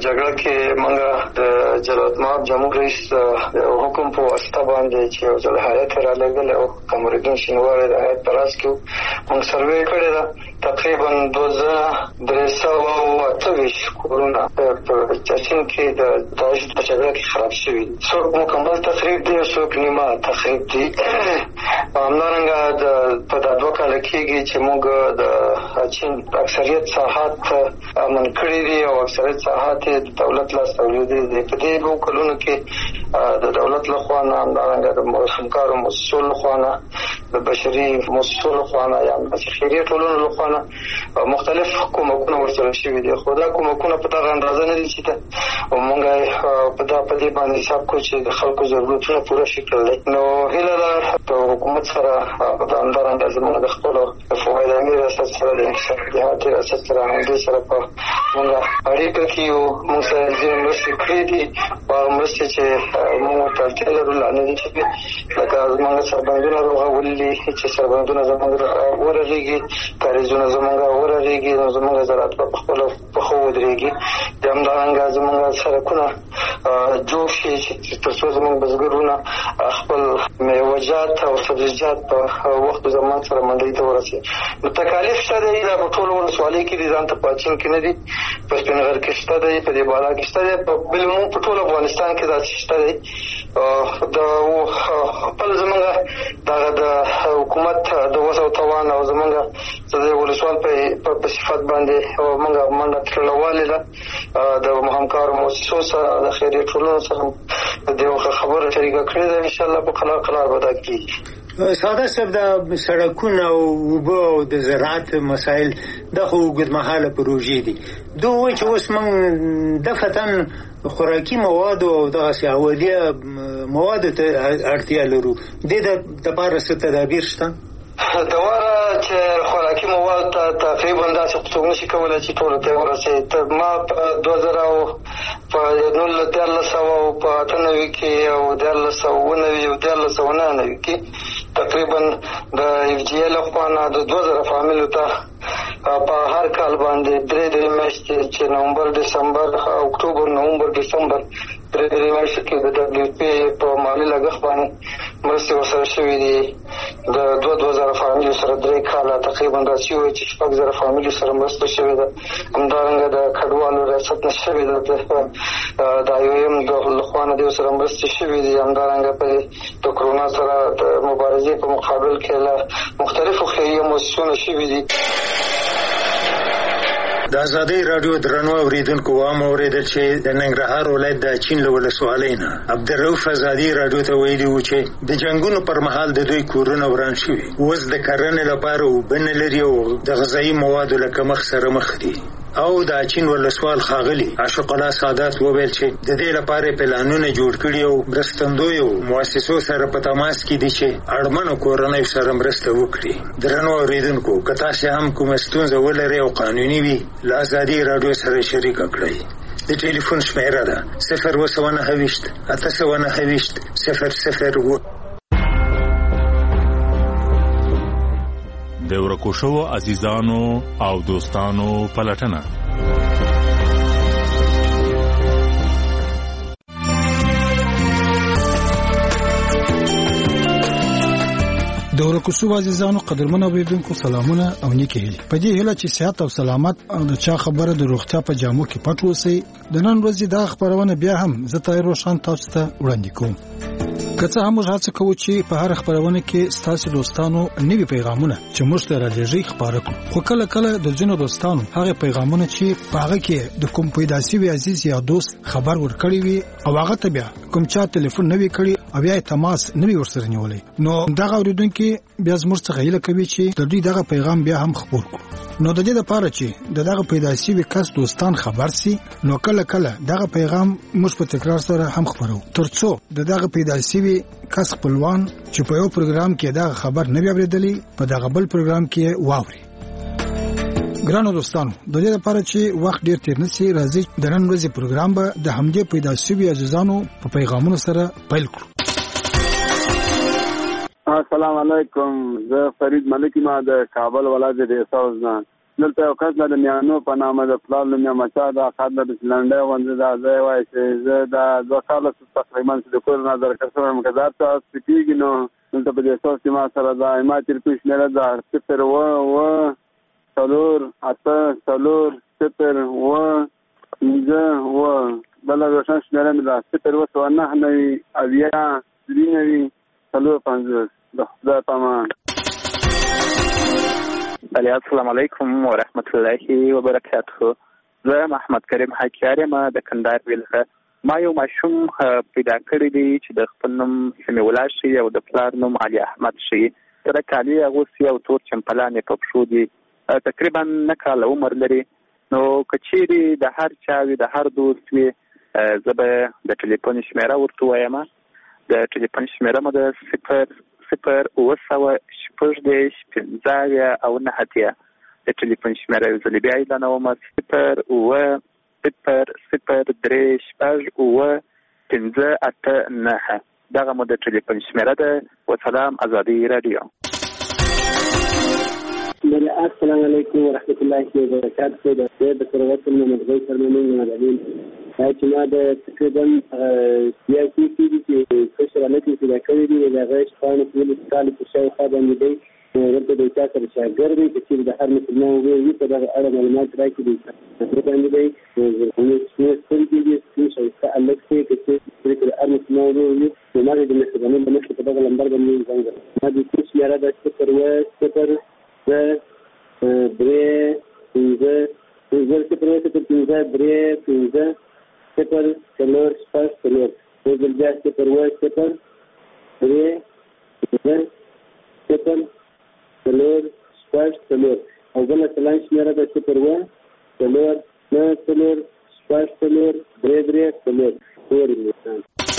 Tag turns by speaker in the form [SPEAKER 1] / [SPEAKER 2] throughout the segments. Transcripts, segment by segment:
[SPEAKER 1] جګړه کې موږ د جلال مآب جمهور رئیس حکم په واسطه باندې چې یو ځل هیات رالېږل او قمرالدین شینواری د هیات په راس کې موږ سروې کړې ده. تقریبا 2328 کورونه په چاچین کې د داعش په جګړه کې خراب شوي. څوک مکمل تخریب دي او څوک نیمه تخریب دي. همدارنګه په دا 2 کاله کېږي چې موږ د چین اکثریت ساحات امن کړي دي او اکثریت ساحات د دولت لاس تولیدي دي. په دې 2 کلونو کې د دولت لخوا نه همدارنګه د همکارو مؤسسو لخوا نه د بشري مؤسسو لخوا نه یا د خیریه ټولنو لخوا نه مختلف کومکونه ورسره شوي دي. خو دا کومکونه په دغه اندازه نه دي چې موږ په دې باندې حساب کوو چې د خلکو ضرورتونه پوره شي کړلی. نو هیله ده د حکومت سره همدارنګه زموږ د خپلو فواید امیر ریاست سره د انقلابي ریاست سره همدې سره په موږ اړیکه کې یو. موږ سره ځینې مرستې کړې دي او مرستې چې موږ ورته اړتیا لرو لا نه دي چې لکه زموږ سربندونه رغولي چې سربندونه زموږ ورغېږي، کاریزونه زموږ ورغېږي، نو زموږ زراعت په خپلو پښو ودرېږي. همدارنګه زموږ سړکونه جوړ شي چې تر څو زموږ بزګرونه خپل میوه‌جات او سبزیجات په وخت زمان سره منډۍ ته ورسي. نو تکالیف شته دی دا په ټولو ولسوالۍ کې دي، ځان ته پاچین کې نه دي، په سپینغر کې شته دی، په دې بالا کې شته دی، بالعموم په ټول افغانستان کې داسې شته دی. د خپل زموږ دغه د حکومت د وس او توان او زموږ د ولسوال په صفت باندې موږ منډه تړلوالی ده د همکارو مؤسسو سره د خیریه ټولنو سره د دې خبره شریکه کړې ده. انشاءالله په قلار به دا کېږي.
[SPEAKER 2] ساده صاحب د سړکونو او اوبه او د زراعت مسایل د خو اوږدمهاله پروژې دي. دوی وایي چې اوس موږ دفتن خوراکي مواد او دغسې اولیه موادو ته اړتیا لرو. دې دپاره څه تدابیر شته؟
[SPEAKER 1] دواره چې خوراکي مواد ته تقریبا داسې څوک نشي کولی چې ټولو ته ورسوي. ما په 2019 او په 98 کې او 1999 او 1999 کې تقریبا د اف جی ال خوا نه د 2000 فامیلو ته په هر کال باندې 3 میاشتې چې نومبر، دسمبر، اکتوبر، نومبر، دسمبر 3 میاشتې کې د دبلیو پی په مالي لګښت باندې مرستې ورسره شوي دي. د 2000 فامیلو سره 3 کاله تقریبا داسې وایي چې 6000 فامیلو سره مرسته شوې ده. همدارنګه د کډوالو ریاست نه شوې ده، د IOM د لخوا نه سره مرستې شوې دي. همدارنګه په د کرونا سره د مبارزې په مقابل کې له مختلفو خیریه مؤسسو شوې دي.
[SPEAKER 2] د ازادۍ راډیو درنو اوریدونکو وام اوریدل چې د ننګرهار ولایت د چین له ولسوالۍ نه عبدالرؤف ازادي راډیو ته ویلي و چې د جنګونو پر مهال د دوی کورونه وران شوي، اوس د کرنې لپاره اوبه نه لري او د غذایي موادو له کمښت سره مخ دي. او د چین ولسوال ښاغلي عاشق الله سعادت وویل چې د دې لپاره پلانونه جوړ کړي او مرستندویو مؤسسو سره په تماس کې دي چې اړمنو کورنیو سره مرسته وکړي. درنو اوریدونکو که تاسو هم کومه ستونزه ولرئ او قانوني وي له ازادي راډیو سره شریکه کړئ. د ټلیفون شمیره ده 029 829 001.
[SPEAKER 3] د ورکو شوو عزیزانو او دوستانو پلټنه.
[SPEAKER 4] د ورکو شوو عزیزانو قدرمن اوریدونکو سلامونه او نیکه هیلې. په دې هیله چې صحت او سلامت او د چا خبره د روغتیا په جامو کې پټ اوسئ. د نن ورځې دا خبرونه بیا هم زه طاهر روشن تاسو ته وړاندې کوم. که څه هم موږ هڅه کوو چې په هر خبرونه کې ستاسو دوستانو نوي پیغامونه چې موږ ته راځي خبره کړو، خو کله کله د ځینو دوستانو هغه پیغامونه چې په هغه کې د کوم پیدا شوی عزیز یا دوست خبر ورکړی وي او هغه ته بیا کوم چا ټلیفون نوي کړی او بیا تماس نوي ورسره نیولې، نو دغه اوریدونکو بیا زموږ څخه هیله کوي چې د دې دغه پیغام بیا هم خبر کړو. نو د دې لپاره چې دغه پیدا شوی کس دوستان خبر سي، نو کله کله دغه پیغام موږ په تکرار سره هم خبرو ترڅو دغه پیدا شوی کس خپلوان چې په یو پروګرام کې دغه خبر نه اوریدلی په دغه بل پروګرام کې واوري. ګرانو دوستانو، د دې لپاره چې وخت ډیر تیر نشي، راځي د نن ورځې پروګرام به د همدې پیدا شوی عزیزانو په پیغامونو سره پیل کړو.
[SPEAKER 5] السلام علیکم، زه فرید ملکی ما د کابل ولایت د حساوزنا. دلته یو کس د میانو په نامه د پلار نوم یې احمدشاه د اخر د لنډۍ غوندې دا ځای وایي چې زه دا 2 کاله تقریبا چې د کور نه درکړ شوی یم، که دا څه کېږي نو دلته په دې څوک چې ما سره دا ما ترپي شمېره ده 0 و 4 8 4 0 و 5 و بله روشن شمېره مې ده 0 و 9 نوي اویا 3 نوي 4 د خدای په امان.
[SPEAKER 6] بله السلام علیکم و رحمت الله و برکاته. زه محمد کریم حکیار یم د کندهار ویلخه. ما یو ماشوم پیدا کړی دی چې د خپل نوم سمیع الله شي او د پلار نوم علي احمد شي. سره کالي اغوستي او تور چمپلان یې په پښو دي. تقریبا 9 کاله عمر لري. نو که چیرې د هر چا وي د هر دوست وي زه به د ټلیفون شمېره ورته وایم. د ټلیفون شمېره مو د 0 9 او 9 د ټلیفون شمېره یو ځل بیا اعلانوم 0 0 3 5 8 9. دغه مو د ټلیفون شمېره ده. وسلام ازادي رادیو.
[SPEAKER 7] السلام علیکم ورحمت الله وبرکاته. د ثروت محمد غوث سرمنی مدین چې ما د تقریبا سیاسي چې کشرانه پیدا کړی دی د غیش خان په کال کې شاوخوا باندې دی ورته د چا سره شاګرد دی چې د هر مسلمان وی په دغه اړه معلومات راکړي دي. باندې دی نو څه کوي چې څه الکسي چې د هر مسلمان وی نو ما د مسلمانانو د مخې په دغه لمبر باندې څنګه ما د څه شمیره د 0 و 0 او بل سلام شمیره د 0 و 4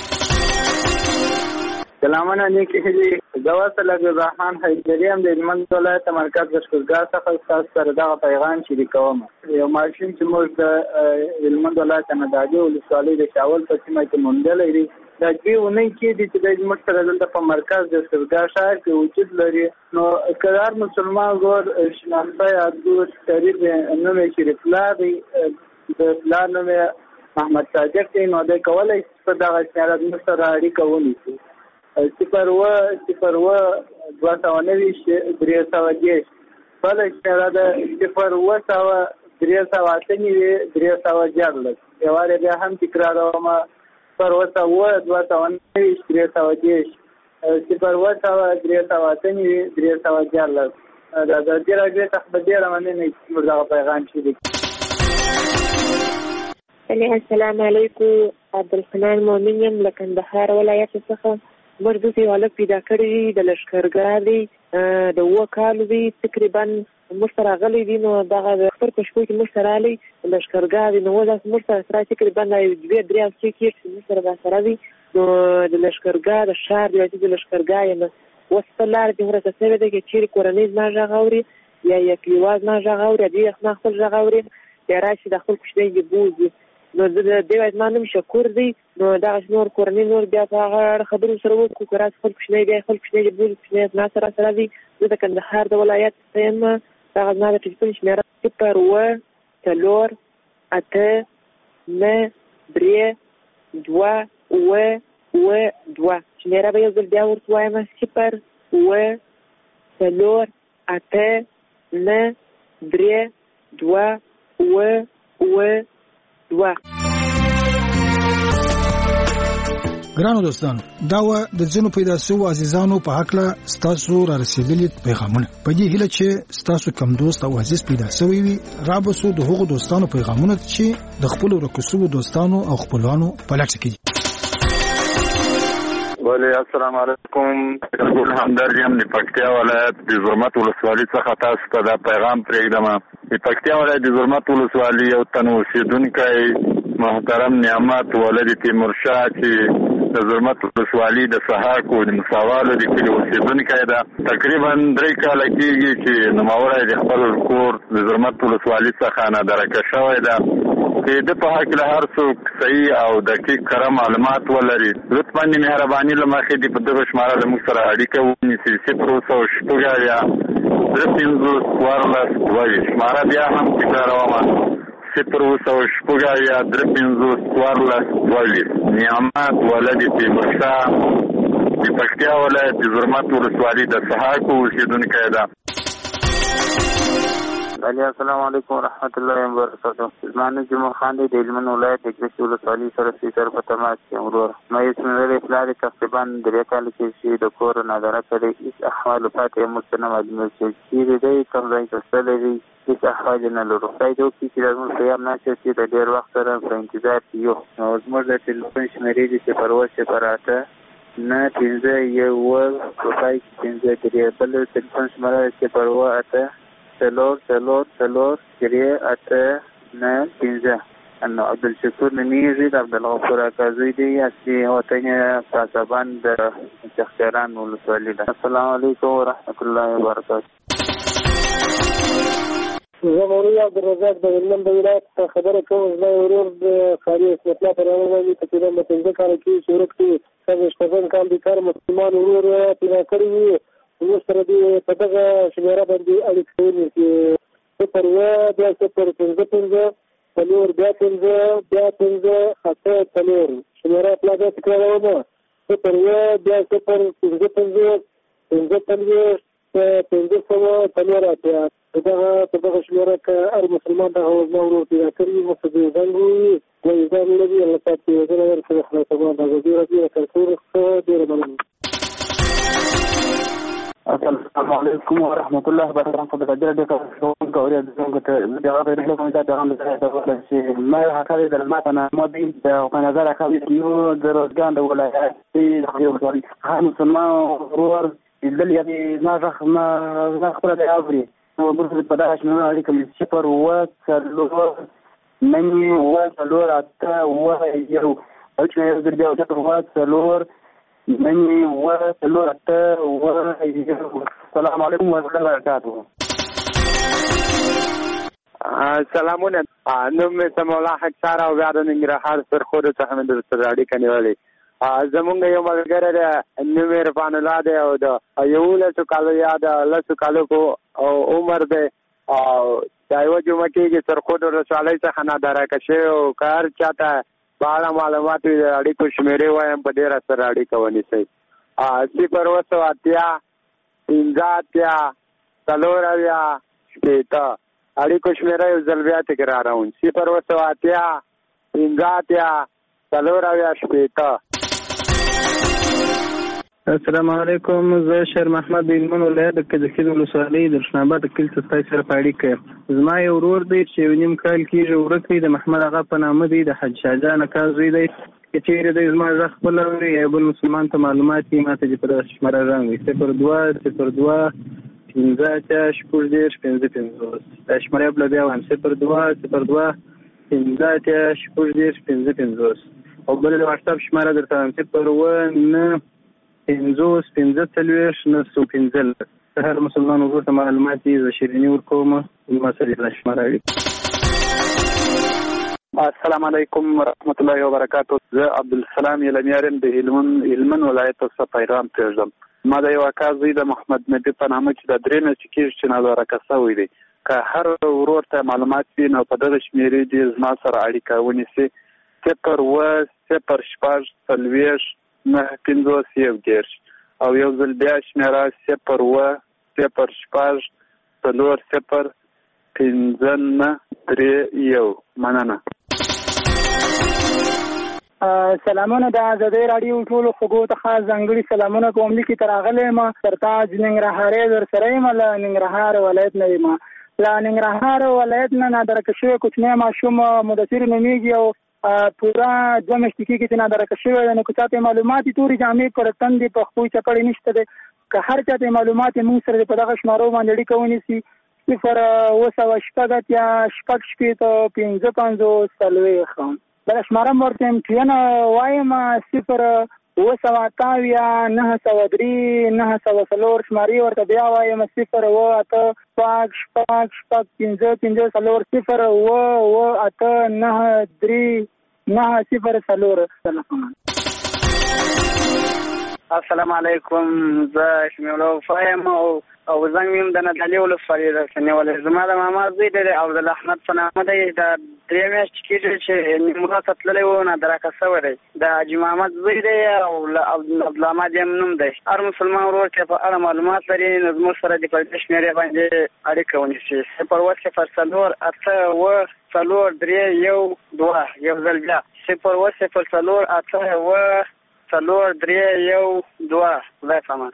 [SPEAKER 6] سلامونه نیکی هیلې. زه وصل عبدالرحمن حیدري یم د هلمند ولایت مرکز لښکرګاه څخه ستاسو سره دغه پیغام شریکوم. یو ماشوم چې موږ د هلمند ولایت نادعلي ولسوالۍ د شاول په سیمه کې موندلی دی. دا 2 اونۍ کې دی چې دی زموږ سره دلته په مرکز د لښکرګاه ښار کې وجود لري. نو که هر مسلمان ګور شناخته یا دوست قریب نوم یې شریف الله دی، د پلار نوم یې محمد صادق دی، نو دی کولی شي په دغه شمېره زموږ سره اړیکه ونیسي. 0 و 0 و 290 310. بله شمېره ده 0 و 398 314. یو وارې بیا هم تکراروم 0 و 290 310 0 و 398 314. دا د دې راځي څخه ډېره مننه چې موږ دغه پیغام شریک.
[SPEAKER 8] السلام علیکم. عبدالحنان مؤمن یم له کندهار ولایت څخه. موږ دلته یو هلک پیدا کړی دی د لښکرګاه دی، د 7 کالو دی، تقریبا موږ سره راغلی دی. نو دغه د اختر په شپو کې موږ سره راغلی لښکرګاه دی. نو داسې موږ سره تقریبا 2-3 هفتې کې چې موږ سره راسره دی. نو د لښکرګاه د ښار دی چې د لښکرګاه یم اوس په لاره کې ورته شوې ده چې چیرې کورنۍ زما غږ اوري یا یو کلیوال زما غږ اوري، دوی خپل غږ اوري یا راشي د خپل کوچنی دې بوځي. نو دی وايي زما نوم شکور دی. نو دغه نور کورنۍ نور بیا په هغه اړه خبرې سره وکړو که راځي خپل کوچنی بیا خپل کوچنی دې بوځي، کوچنی زما سره دی. زه د کندهار د ولایت څخه یم. دغه زما د ټلیفون شمېره 0 و 4 8 9 3 2 و 2. شمېره به یو ځل بیا ورته وایم 0 و 4 8 9 3 2 و 2.
[SPEAKER 4] ګرانو دوستانو، دا و د ځینو پیدا شوو عزیزانو په حقله ستاسو را رسېدلي پیغامونه. په دې هیله چې ستاسو کم دوست او عزیز پیدا شوی وي، رابسو د هغو دوستانو پیغامونه چې د خپلو ورکو شوو دوستانو او خپلوانو په لټه کې دي.
[SPEAKER 5] ولی السلام علیکم. ټول همدرد یم د پکتیا ولایت د زرمت ولسوالۍ څخه تاسو ته دا پیغام پرېږدم. د پکتیا ولایت د زرمت ولسوالۍ یو تن اوسېدونکی محترم نعمت ولد تیمورشاه چې د زرمت ولسوالۍ د سهاکو د مساوالو د کلي اوسېدونکی ده. تقریبا 3 کاله کېږي چې نوموړی د خپل کور د زرمت ولسوالۍ څخه نادرکه شوی ده. چې د په حق له هر څوک صحیح او دقیق کره معلومات ولري لطفا د مهرباني له مخې د په دغه شماره له موږ سره اړیکه ونیسي 0 شماره بیا هم تکراروم 0 نعمت ولد تیمورشاه د پکتیا ولایت د زرمت ولسوالۍ د سهاک اوسیدونکی ده.
[SPEAKER 6] السلام علیکم ورحمت الله وبرکاته. زمانه جمهور خان دی د هلمند ولایت د ګرشي ولسوالۍ سره سر په تماس کې ورور مې اسماعیل پلار تقریبا 3 کال کې شي د کور نظر کړی هیڅ احوال پاتې مستند معلومات چې دې کوم ځای ته ستلې هیڅ احوال نه لرو. خدای دې وکړي چې موږ خیال نشي چې د ډېر وخت سره په انتظار کې یو زموږ د ټلیفون شمیرې چې پرواشه پراته نه 15 یو خدای 15 کې بل ټلیفون شمیرې چې پرواته سلور كريه أتنا تنزه أنه عبد الشكور نميزي عبد الغفور أكازيدي أسي هو تاني فاسبان تختاران والسؤالي. السلام عليكم ورحمة الله وبركاته.
[SPEAKER 9] زمونی عبد الرزاق د هلمند د ولایت خبره کوم زما ورور د خاري اسمت الله پر باندې تقریبا د 15 کال کې شروع کړي چې کال د کار مسلمان ورور پیدا کړی وي موږ سره دې په دغه شمیره باندې اړیکې ونیسي 0 بیا 15 اته څلور شمیره پلا دې تکراروم 0 بیا 15 دغه شمیره که هر مسلمان دغه زما ورور پیدا کړي موږ ته زنګ ووایي وایي ځان لري الله پاک دې وزره ورکړي خلاصوان د ډېره کلتور ډېره مننه.
[SPEAKER 6] السلام علیکم ورحمۃ اللہ وبرکاتہ. دغه ډېر کوي د جواب یې له کومه دا هم چې ما هغه د الماتنه مودي د نظر راکوي نو د روزګان د ولایت د مسلمان ورور دل یې نه خبره دی اوري نو موږ په دغه شنو اړیکه چې پر وڅلور منی وڅلور اته یو او چې یو ځل بیا وڅلور منی وڅلور اته یو. السلام علیکم ورحمۃ الله وبرکاتہ.
[SPEAKER 10] سلامونه. نوم مې سمولا حق سارا او بیا د ننګرهار سرخود څخه مې سره اړیکه نیولې. زمونږ یو ملګری دی نوم یې رفان الله دی او د 11 کالو یا د 10 کالو کو عمر دی او دا یو جمعه کې سرخود ولسوالۍ څخه نادره کشي او کار چاته بالا معلومات اړیکو شمیرې وایم په ډېر سره اړیکه ونیسئ 0 اړیکو شمیره یو ځل بیا تکراروم 0
[SPEAKER 6] السلام علیکم. زه شیر محمد د هلمند ولایت د ګرشي ولسوالۍ د رشناباد کلي څخه سره په اړیکه زما یو ورور دی چې 1.5 کال کېږي ورک دی د محمد آغا په نامه دی د حج شاهجان اکازوی دی چې دی زما زه خپل اوري یو بل مسلمان ته معلومات یې ماته چې په دغه شماره راغلی 02 دا شماره بل بیا وایم 02 او بل د واتساپ شماره درته وایم 0 هر مسلمان ورور ته معلومات یې ز شیرینی ورکوم ما سره د شماره.
[SPEAKER 11] السلام علیکم ورحمت الله وبرکاتہ. زه عبدالسلام یلمیارم د هلمند ولایت څخه پیغام پرېږدم. ما د یو اکازوی د محمد نبی په نامه چې د 3 میاشتې کېږي چې نظاره کسوی دی که هر ورور ته معلومات وي نو په دغه شمیرې دې زما سره اړیکه ونیسي 0 او یو ځل بیا شمیره 0 مننه.
[SPEAKER 9] سلامونه د آزادۍ راډیو ټولو خوږو ته خاص ځانګړي سلامونه کوم لیکي تر راغلی یم سرتاج ننګرهارۍ در سره یم له ننګرهار ولایت نه یم له ننګرهار ولایت نه نادرکه شوی کوچنی ماشوم مدثر نومیږي او پورا 2 میاشتې کېږي چې نادرکه شوی دی نو که چاته معلومات تورې جامې پر تندې په خپوی چپړې نشته دی که هر چاته معلومات موږ سره په دغه شمارو باندې اړیکه ونیسي 0 دغه شماره ورته امتحان وایم 0 928 903 904 شماري ورته بیا وایم 0 8 5
[SPEAKER 6] السلام علیکم. زه شمیلو فایم او زنګ میم د ندالي ولسوالۍ رسنیولې. زما د ماما زوی دی عبدالله احمد په نامه دی. د 3 میاشتې کېږي چې نیمروز ته تللی و، نادرکه شوی دی. د حاجي محمد زوی دی او عبدالحمد یې نوم دی. هر مسلمان ورور چې په اړه معلومات لري نو زموږ سره د په دې شمېرې باندې اړیکه ونیسي. 0 8 4 3 1 2 یو ځل بیا 0 8 4 3 1 2. خدای پامان.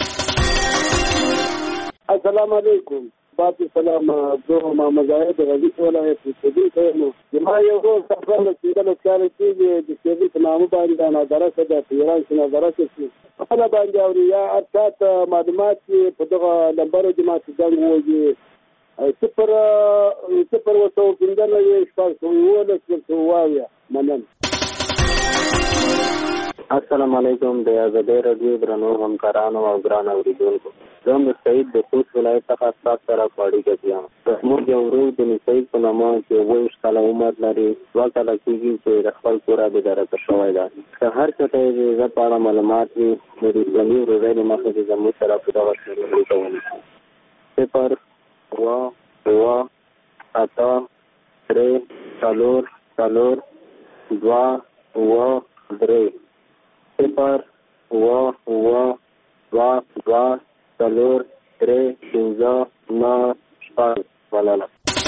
[SPEAKER 7] السلام علیکم. باقي سلام. زه محمد زاهد غزي ولایت سیدی ته ما یو سفر له سیدلو کار کیږي د سیدی په نامه باندې نادرسه د ایران څخه نادرسه شي خپل باندې اوریا ارشاد معلومات په دغه نمبر د ما څنګه وږي 0 وسو بندنه یې شپږ وله څه وایا منن.
[SPEAKER 12] السلام علیکم. د آزادۍ راډیو درنو همکارانو او ګران اوریدونکو، زه مستعد د خوست ولایت څخه ستاسو سره په اړیکه کې یم. زموږ یو ورور د مستعد په نامه چې 22 کاله عمر لري 2 کاله کېږي چې د خپل کوره بېدرکه شوی ده. که هر څه ته یې زه په اړه معلومات وي نو د اسلامي ورورۍ له مخې چې زموږ سره په دغه اړیکه ونیسي. 0 8 3 4 2 3 0 ولاله.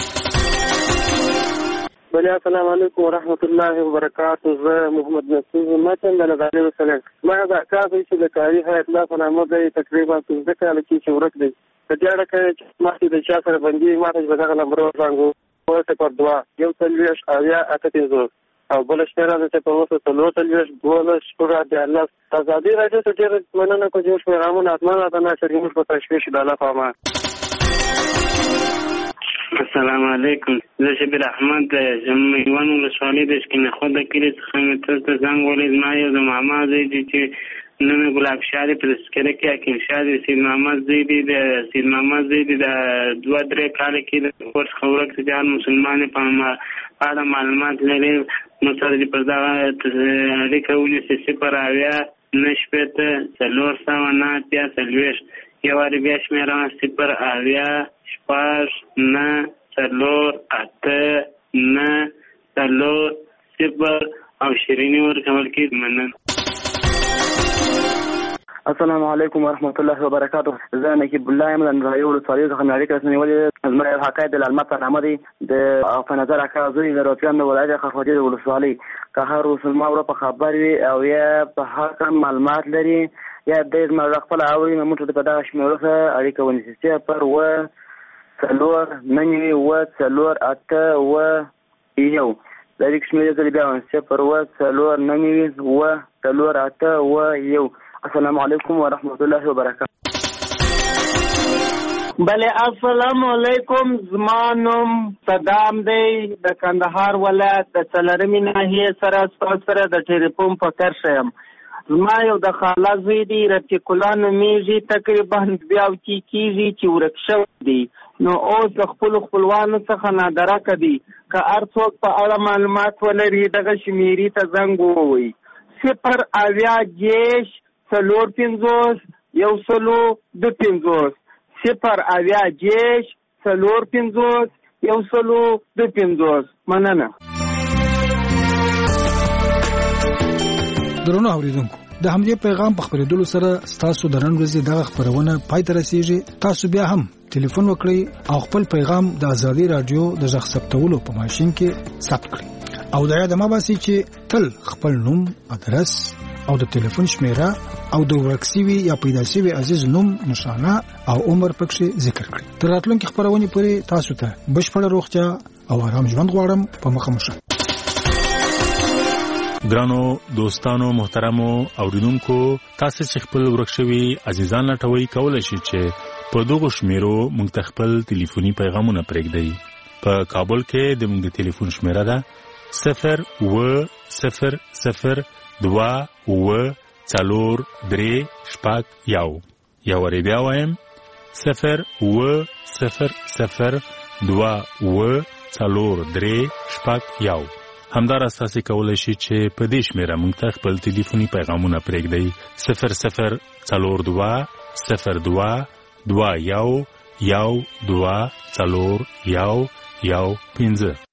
[SPEAKER 12] السلام علیکم ورحمۃ اللہ وبرکاتہ. زه محمد نصیر متن د نظر وسلم. ما دا کار چې د کاری هیئت لا په نامه دی تقریبا 15 کال کې ورک دی. په دې اړه کې ما چې د چا سره باندې ما ته دغه نمبر ورغو 0 2 1 او بل شمېره ده چې په اوسه 3 د الله آزادي راځي چې ډېر مننه کوم چې پیغامونه اتمنه ده نه چې موږ په تشویش د الله په امان.
[SPEAKER 13] السلام علیکم. زه شبیر احمد یم یوان ولسوالۍ د شکینه خو د کلی څخه مې ته زنګ ولید. ما یو د ماما زوی دی چې نوم یې ګلاب شاه دی. په تذکره کې حکیم شاه دی. سید محمد زوی دی. د 2-3 کاله کې د کور څخه ورک دی. هر مسلمان په اړه معلومات لري نو سره دې پر دغه اړیکه ونیسي. 0 8 9 4 یو وارې بیا شمېره 0 8 6 9 4 8 9 4 0 او شیرینی ورکول کېږي. مننه.
[SPEAKER 14] السلام علیکم ورحمۃ اللہ وبرکاتہ. زه نقیب الله یم د نړیو ولسوالۍ څخه اړیکه رسنیولې. زما یو حکایت د لالمت په نامه دی. د په نظر اکا زوی د روپیان د ولایت خرخوجې د ولسوالۍ که هر مسلمان ور په خبر وي او یا په هر معلومات لري یا د زما خپل اوري نو موږ ته په دغه شمېره سره اړیکه ونیسي. 0 4 9 4 8 1 د دې شمېرې ځل بیا 0 4 9 4 8 1. السلام علیکم ورحمۃ اللہ وبرکاتہ.
[SPEAKER 15] بله السلام علیکم. زما نوم صدام دی د کندهار ولایت د څلرمې ناحیې سره ستاسو سره د ټلیفون په کرښه یم. زما یو د خاله زوی دی رفیق الله نومیږي. تقریبا بیا کېږي چې ورک شوی دی. نو اوس د خپلو خپلوانو څخه نادرکه دی. که هر څوک په اړه معلومات ولري دغه شمېرې ته زنګ ووهئ. 0 8 10 4 5 1 2 5 0 8 10 4 5 1 2 5. مننه.
[SPEAKER 4] درنو اوریدونکو، د همدې پیغام په خبرېدلو سره ستاسو د نن ورځې دغه خبرونه پای ته رسیږي. تاسو بیا هم ټلیفون وکړئ او خپل پیغام د آزادۍ رادیو د غږ ثبتولو په ماشين کې ثبت کړئ او دا یاد مه باسئ چې تل خپل نوم، ادرس او د ټلیفون شمیره او د ورکسیوي یا پیدا شوی عزیز نوم، نشانه او عمر پکې ذکر کړئ. تر راتلونکي خبرونه پورې تاسو ته بشپړه روغتیا او آرام ژوند غواړم. په مخه مو شه.
[SPEAKER 3] ګرانو دوستانو محترمو اوریدونکو، تاسو چې خپل ورکشوي عزیزان لټوي کولای شئ چې په دغه شمیرو موږ ته خپل ټلیفوني پیغامونه پرېږدئ. په کابل کې د موږ د ټلیفون شمیره ده 0 و 0 0 2 و 4 3 شپږ 1. یو وری بیا وایم 0 و 0 0 2 و 4 3 شپږ 1. همداراز تاسو کولی شئ چې په دې شمیره موږ ته خپل ټلیفوني پیغامونه پرېږدئ 00 42 02 21 1 2 4 1 1 5.